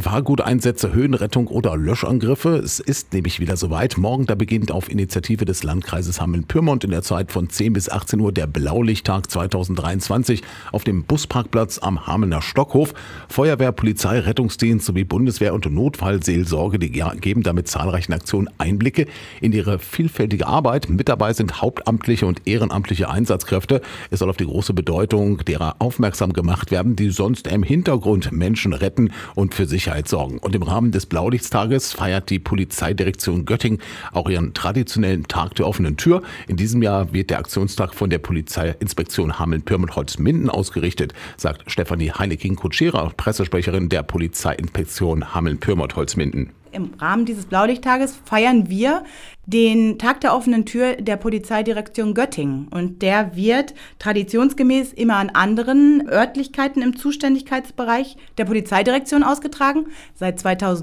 Gefahrguteinsätze, Höhenrettung oder Löschangriffe. Es ist nämlich wieder soweit. Morgen, da beginnt auf Initiative des Landkreises Hameln-Pyrmont in der Zeit von 10 bis 18 Uhr der Blaulichttag 2023 auf dem Busparkplatz am Hamelner Stockhof. Feuerwehr, Polizei, Rettungsdienst sowie Bundeswehr und Notfallseelsorge, die geben damit zahlreichen Aktionen Einblicke in ihre vielfältige Arbeit. Mit dabei sind hauptamtliche und ehrenamtliche Einsatzkräfte. Es soll auf die große Bedeutung derer aufmerksam gemacht werden, die sonst im Hintergrund Menschen retten und für Sicherheit sorgen. Und im Rahmen des Blaulichtstages feiert die Polizeidirektion Göttingen auch ihren traditionellen Tag der offenen Tür. In diesem Jahr wird der Aktionstag von der Polizeiinspektion Hameln-Pyrmont-Holzminden ausgerichtet, sagt Stefanie Heineking-Kutschera, Pressesprecherin der Polizeiinspektion Hameln-Pyrmont-Holzminden. Im Rahmen dieses Blaulichttages feiern wir den Tag der offenen Tür der Polizeidirektion Göttingen. Und der wird traditionsgemäß immer an anderen Örtlichkeiten im Zuständigkeitsbereich der Polizeidirektion ausgetragen. Seit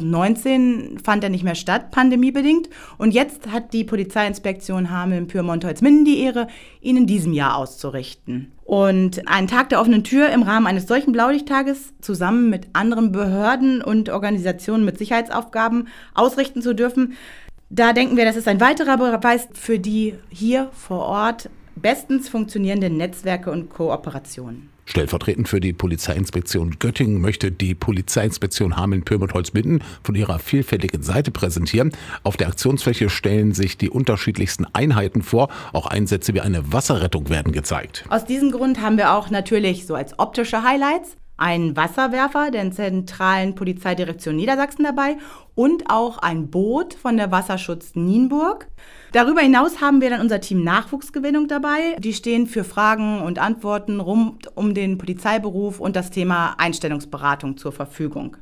2019 fand er nicht mehr statt, pandemiebedingt. Und jetzt hat die Polizeiinspektion Hameln-Pyrmont-Holzminden die Ehre, ihn in diesem Jahr auszurichten. Und einen Tag der offenen Tür im Rahmen eines solchen Blaulichttages zusammen mit anderen Behörden und Organisationen mit Sicherheitsaufgaben ausrichten zu dürfen, da denken wir, das ist ein weiterer Beweis für die hier vor Ort bestens funktionierenden Netzwerke und Kooperationen. Stellvertretend für die Polizeiinspektion Göttingen möchte die Polizeiinspektion Hameln-Pyrmont-Holzminden von ihrer vielfältigen Seite präsentieren. Auf der Aktionsfläche stellen sich die unterschiedlichsten Einheiten vor. Auch Einsätze wie eine Wasserrettung werden gezeigt. Aus diesem Grund haben wir auch natürlich so als optische Highlights einen Wasserwerfer der zentralen Polizeidirektion Niedersachsen dabei und auch ein Boot von der Wasserschutz Nienburg. Darüber hinaus haben wir dann unser Team Nachwuchsgewinnung dabei. Die stehen für Fragen und Antworten rund um den Polizeiberuf und das Thema Einstellungsberatung zur Verfügung.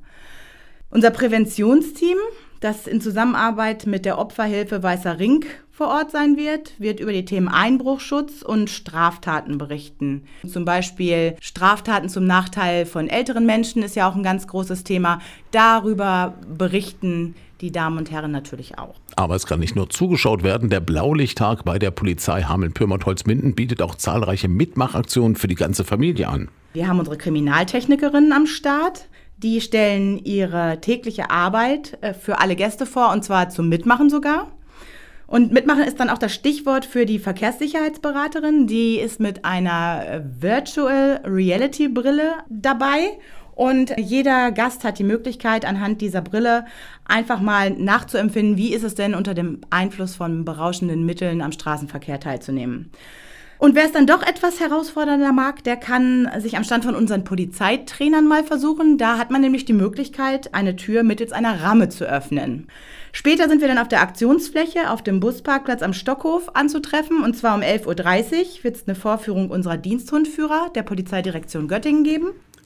Unser Präventionsteam, das in Zusammenarbeit mit der Opferhilfe Weißer Ring vor Ort sein wird über die Themen Einbruchschutz und Straftaten berichten. Zum Beispiel Straftaten zum Nachteil von älteren Menschen ist ja auch ein ganz großes Thema. Darüber berichten die Damen und Herren natürlich auch. Aber es kann nicht nur zugeschaut werden. Der Blaulichttag bei der Polizei Hameln-Pyrmont-Holzminden bietet auch zahlreiche Mitmachaktionen für die ganze Familie an. Wir haben unsere Kriminaltechnikerinnen am Start. Die stellen ihre tägliche Arbeit für alle Gäste vor, und zwar zum Mitmachen sogar. Und Mitmachen ist dann auch das Stichwort für die Verkehrssicherheitsberaterin. Die ist mit einer Virtual Reality Brille dabei. Und jeder Gast hat die Möglichkeit, anhand dieser Brille einfach mal nachzuempfinden, wie ist es denn unter dem Einfluss von berauschenden Mitteln am Straßenverkehr teilzunehmen. Und wer es dann doch etwas herausfordernder mag, der kann sich am Stand von unseren Polizeitrainern mal versuchen. Da hat man nämlich die Möglichkeit, eine Tür mittels einer Ramme zu öffnen. Später sind wir dann auf der Aktionsfläche auf dem Busparkplatz am Stockhof anzutreffen. Und zwar um 11.30 Uhr wird es eine Vorführung unserer Diensthundführer der Polizeidirektion Göttingen geben.